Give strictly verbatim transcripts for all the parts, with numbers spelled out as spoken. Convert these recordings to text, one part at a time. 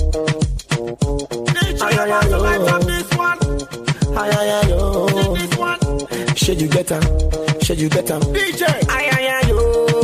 Ay, ay, ay, yo. This one. Ay, ay, ay, yo. This one. Should you get her? Should you get her? D J. Ay, ay, ay, yo.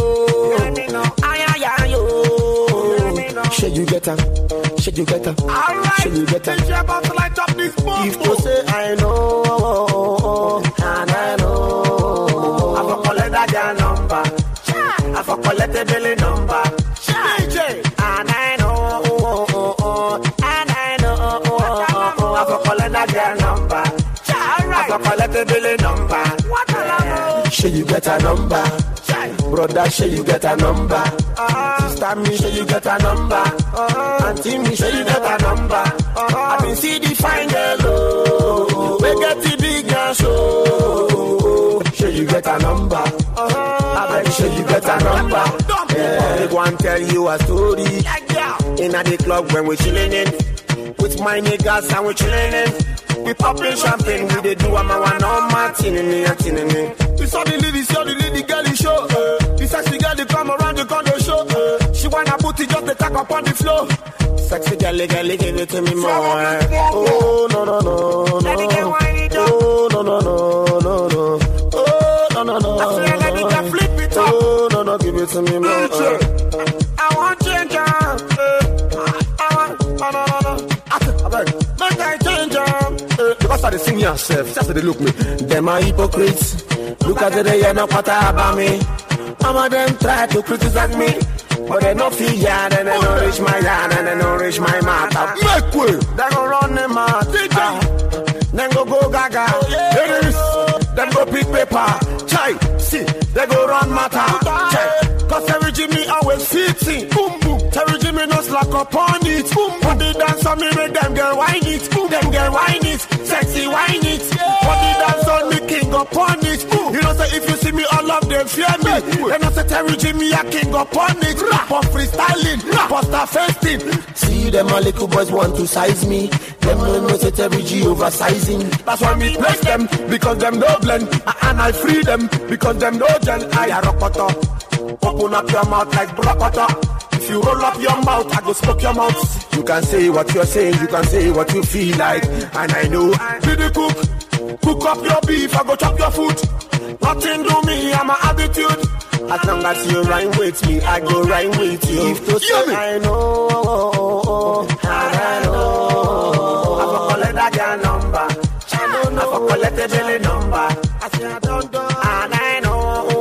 Ay, ay, ay, yo. Should you get her? Should you get her? All right. Should you get her? D J about to light up this bomb. If you say I know, and I know, I for collect that your number. I for collect the billing number. D J. And I know, and I know, I for collect that your number. I for collect the billing number. What yeah. Should you get a number? Brother, should you get a number? Uh-huh. Sister, me, should you get a number? Uh-huh. Auntie, me, should you get a number? Uh-huh. I been see the fine girl, oh. We get the big girl, so should you get a number? Uh-huh. I been should you get a number? Yeah. They go and tell you a story. In at the club when we chillin' in with my niggas and we chillin' in. We poppin' champagne, we dey do a man one on my tinny and tinny. We saw the lady, saw the lady girl show. Uh. The sexy girl, they come around the condo show. Uh. She wanna put it just the tap up on the floor. Sexy girl, girl, give it to me more. Oh no no no no. Oh no no no no no. Oh no no no. I say let me just flip it up. Oh no no, give it to me more. I want change. I want no no no no. I beg, make I change. Because I sing yourself, just they look me. Them are hypocrites. Look at the day and not what about me. Some of them try to criticize me, but they no feel yard and they no reach my yard and they no reach my mouth. Make way, they go run them mouth. Uh, then go go gaga. Oh, yeah. Then go pick paper. Chai, see, they go run matter. Chai. Cause Terry Jimmy always fitting. Boom boom. Terry Jimmy no slack up on it. Boom. When they dance on me, make them girl whine it. Boom. Them girl whine it. Sexy whine it. Yeah. When they dance on me, king upon it. Boom. You know say if you see me, all of them fear me. Then I say Terry Jimmy, I king upon it. For freestyling, for star festing. See them all little boys want to size me. Them no know say Terry G oversizing. That's why me place them because them no blend. And I free them because them no gel. I rock butter. Open up your mouth like brocota. If you roll up your mouth, I go smoke your mouth. You can say what you're saying, you can say what you feel like. And I know, be the cook. Cook up your beef, I go chop your food. Nothing do me, I'm an attitude. As long as you rhyme with me, I go rhyme with you. If to say I know, and I know, I for collect that girl number. I for collect the belly number. I say I don't know, and I know.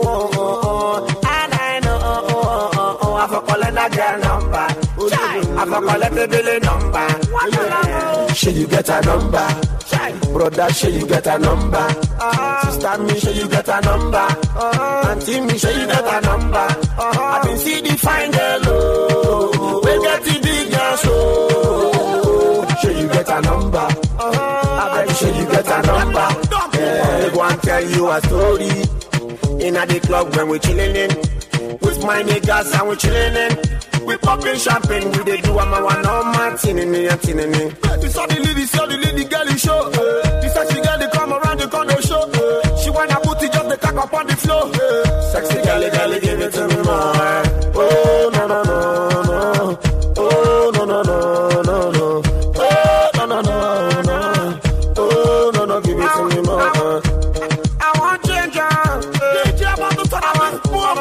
I for collect that girl number. I for collect the billing number. Should you get a number? Brother, should you get a number? Uh-huh. Sister, me, should you get a number? Uh-huh. Auntie, me, should you get a number? Uh-huh. I been see the fine girl, oh. We get the big girl, so should you get a number? Uh-huh. I beg, should you get a number? Yeah, they go and tell you a story. In at the club when we chillin' in with my niggas and we chillin' in. We poppin' champagne, we dey do a man one on my tinny and tinny. We saw the lady, saw the lady girl show. Uh, the sexy girl they come around the condo show. Uh, she wanna put it just the cock up on the floor. Uh, sexy girl, girl, give it to me more. Oh no no no no. Oh no no no no no. Oh no no no no. Oh no no, give it to me more. Uh, I want change. D J about to turn around.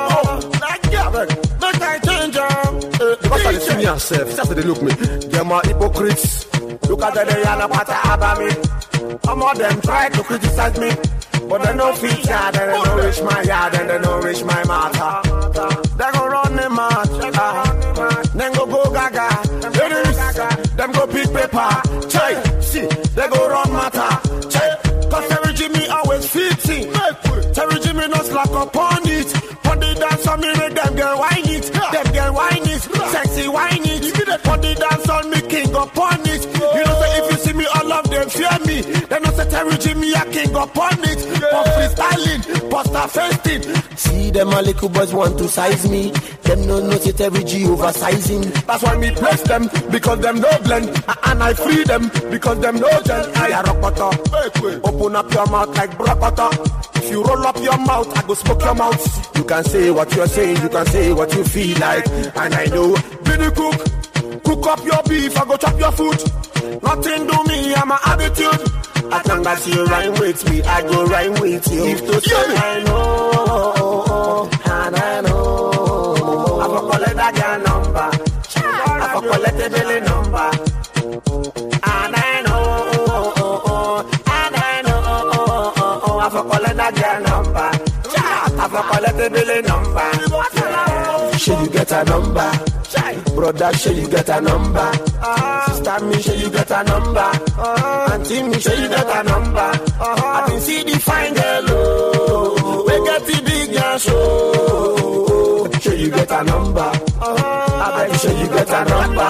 Make I change. Because I see yourself, just they look me. Them are hypocrites. Look at the day and what about me. Some of them try to criticize me, but they no feature, and they no reach my yard, and they no reach my matter. They go run them out, uh, then go go gaga. Ladies, them go pick paper. Chai, see, they go run matter. Chai, cause Terry Jimmy always fitting. Terry Jimmy no slack upon it. When they dance on me, make them girl whine it. Them girl whine it, sexy whine it. When they dance on me, king upon it. You know say if you see me, all of them fear me. They know say Terry Jimmy, I king upon it. For freestyling, for star festing. See them all little boys want to size me. Them no know say Terry G oversizing. That's why me place them because them no blend. And I free them because them no gel. I rock butter. Open up your mouth like brocota. If you roll up your mouth, I go smoke your mouth. You can say what you're saying, you can say what you feel like. And I know, be the cook. Cook up your beef, I go chop your food. Nothing do me, I'm a attitude. As long as you rhyme with me, I go rhyme with you. If to say I know, and I know, I go collect that girl number. I go collect the belly number. And I know, and I know, I go collect that girl number. I go collect the belly number. Should you get a number? Brother, should you get a number? Sister, me, should you get a number? Auntie, me, should you get a number? I can see the fine girl, oh. We get the big girl show. Should you get a number? I beg, should you get a number?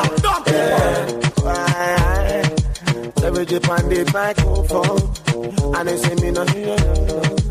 Yeah. Every Japan did microphone, and they say me nothing.